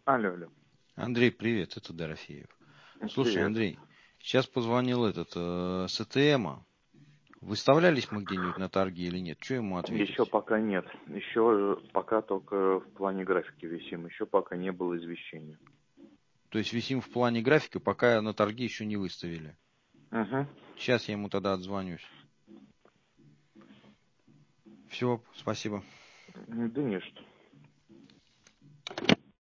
Алло, алло. Андрей, привет, это Дорофеев. Слушай, Привет. Андрей, сейчас позвонил этот с ЭТМа. Выставлялись мы где-нибудь на торги или нет? Что ему Еще ответить? пока нет. Еще пока только в плане графики висим. Еще пока не было извещения. То есть висим в плане графика, пока на торги еще не выставили. Угу. Сейчас я ему тогда отзвонюсь. Все, спасибо. Да не что.